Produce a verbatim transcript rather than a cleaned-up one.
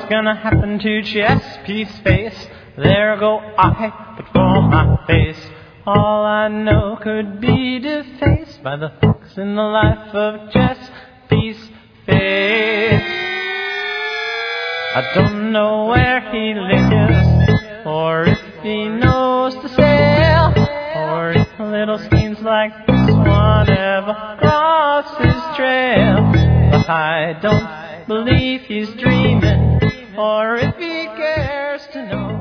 gonna happen to Chesapeake's face? There go I, but for my face, all I know could be defaced by the facts in the life of Chesapeake's face. I don't know where he lives, or if he knows to sail, or if little schemes like this one ever cross his trail. But I don't believe he's dreaming, or if he cares to know.